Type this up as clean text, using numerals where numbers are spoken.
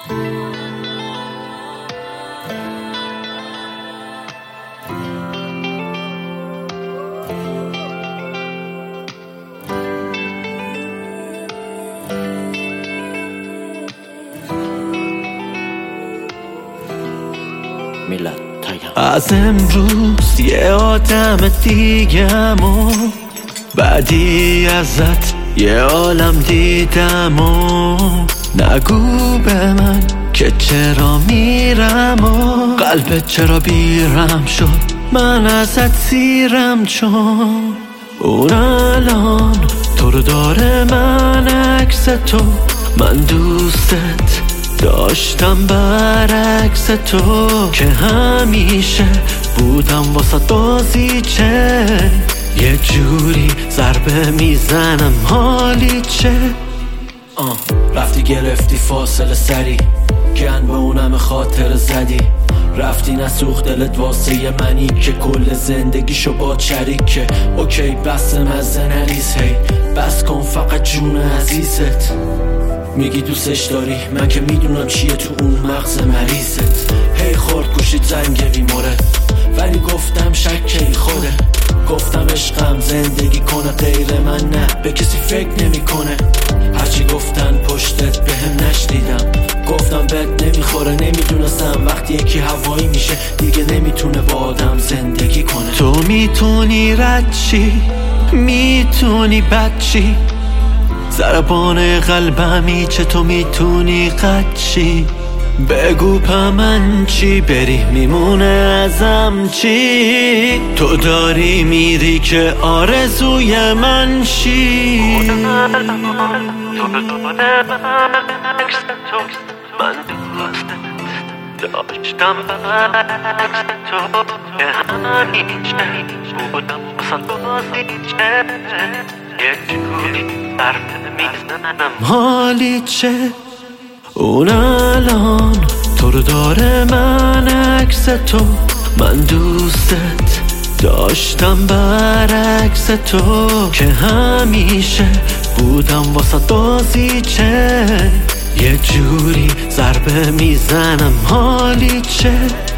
از امروز یه آدم دیگم و بعدی ازت یه عالم دیدم و نگو به من که چرا میرم و قلبت چرا بیرم شد من ازت سیرم چون اون الان تو رو داره من عکس تو من دوستت داشتم برعکس تو که همیشه بودم واسه بازیچه یه جوری ضربه میزنم حالی چه رفتی گرفتی فاصله سری گن به اونم خاطر زدی رفتی نسوخت دلت واسه منی که کل زندگیشو با چریکه اوکی بس مزه نریز هی بس کن فقط جون عزیزت میگی دوستش داری من که میدونم چیه تو اون مغز مریضت هی خورد گوشید زنگ بیماره ولی گفتم شکی خوده گفتم عشقم زندگی کنه غیر من نه به کسی فکر نمی کنه هرچی گفتن پشتت بهم نشنیدم گفتم بد نمیخوره نمیدونستم وقتی یکی هوایی میشه دیگه نمیتونه با آدم زندگی کنه تو میتونی رد چی میتونی بد چی ضربان قلبمی چه تو میتونی قد چی بگو پا من چی بری میمونه ازم چی تو داری میری که آرزوی من شی من داشتم برعکس تو که همیشه بودم بسن بازیچه یه جوری برده میزنم حالی چه اون الان تو رو داره من عکس تو من دوستت داشتم برعکس تو که همیشه بودم واسه بازیچه یه جوری ضربه میزنم حالی چه